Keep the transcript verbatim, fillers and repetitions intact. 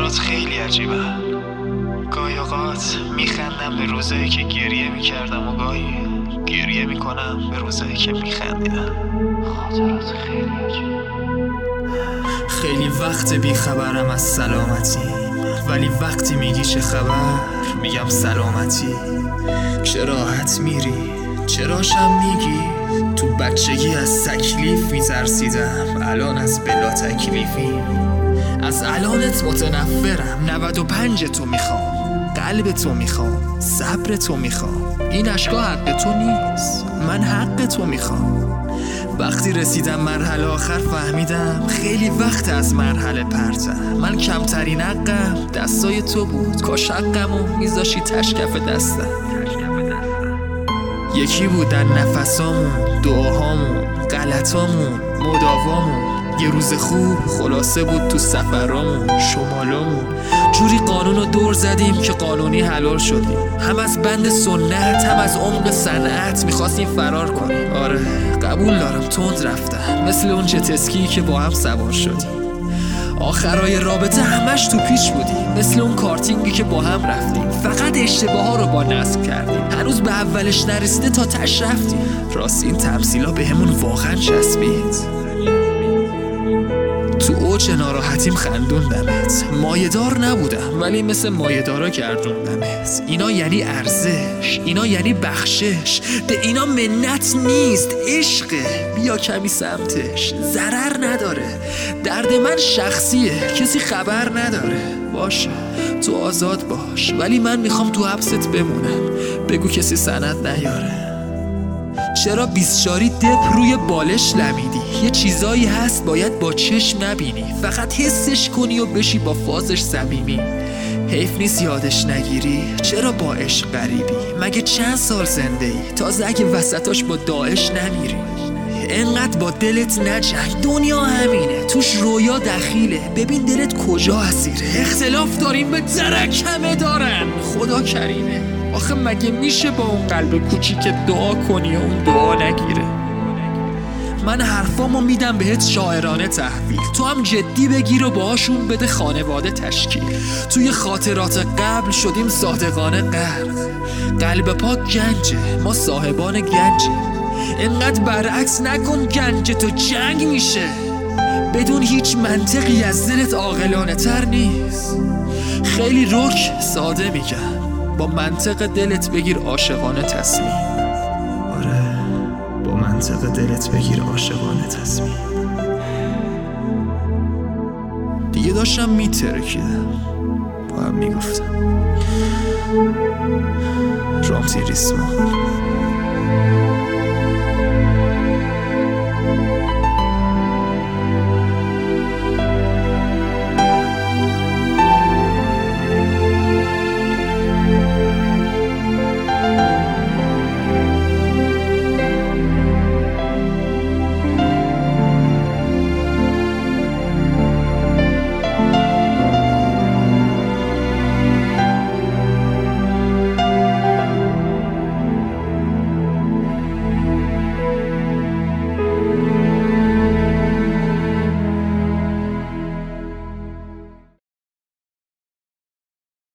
خاطرات خیلی عجیبه. گاهی اوقات میخندم به روزایی که گریه میکردم و گاهی گریه میکنم به روزایی که میخندیدم. خاطرات خیلی عجیبه. خیلی وقت بیخبرم از سلامتی، ولی وقتی میگی چه خبر میگم سلامتی. چه راحت میری، چراشم میگی. تو بچگی از تکلیف میترسیدم، الان از بلا تکلیفی. از الانت متنفرم، نود و پنج تو میخوام، قلب تو میخوام، صبر تو میخوام. این اشکا حق تو نیست، من حق تو میخوام. وقتی رسیدم مرحله آخر فهمیدم خیلی وقت از مرحله پرتم. من کمترین حقم دستای تو بود، کاش حقمو میذاشی تشکف دستم. یکی بودن نفسامون، دعاهامون، غلطامون، مداوامون. یه روز خوب خلاصه بود تو سفرامون، شمالامون. جوری قانونو دور زدیم که قانونی حلال شدیم. هم از بند سنت هم از عمق صنعت میخواستیم فرار کنیم. آره قبول دارم تند رفتم، مثل اون جت اسکی که با هم سوار شدیم. آخرای رابطه همش تو پیچ بودیم، مثل اون کارتینگی که با هم رفتیم. فقط اشتباه ها رو با نصب کردیم، هنوز به اولش نرسیده تا تش رفتیم. راست این تمثیلا به همون واقعا چسبید. تو اوج ناراحتیم خندوندمت، مایه‌دار نبودم ولی مثل مایه‌دارا گردوندمت. اینا یعنی ارزش، اینا یعنی بخشش. به اینا منت نیست، عشقه. بیا کمی سمتش، ضرر نداره. درد من شخصیه، کسی خبر نداره. باشه تو آزاد باش، ولی من میخوام تو حبست بمونم. بگو کسی سند نیاره. چرا بیستشاری دپ روی بالش لمیدی؟ یه چیزایی هست باید با چشم نبینی، فقط حسش کنی و بشی با فازش صمیمی. حیف نیست یادش نگیری، چرا با عشق غریبی؟ مگه چند سال زنده ای؟ تازه اگه وسطاش با داعش نمیری. انقدر با دلت نجنگ، دنیا همینه، توش رویا دخیله. ببین دلت کجا اسیره. اختلاف داریم به درک همه دارن، خدا کریمه. آخه مگه میشه با اون قلب کوچیک دعا کنی و اون دعا نگیره؟ من حرفامو میدم بهت شاعرانه تحویل، تو هم جدی بگیر و باهاشون بده خانواده تشکیل. توی خاطرات قبل شدیم صادقانه غرق، قلب پاک گنجه، ما صاحبان گنجیم. انقدر برعکس نکن، گنج تو جنگ میشه. بدون هیچ منطقی از دلت عاقلانه تر نیست. خیلی رک ساده میگم، با منطق دلت بگیر عاشقانه تصمیم. آره با منطق دلت بگیر عاشقانه تصمیم. دیگه داشتم میترکیدم، با هم میگفتم رامتی ریسمان.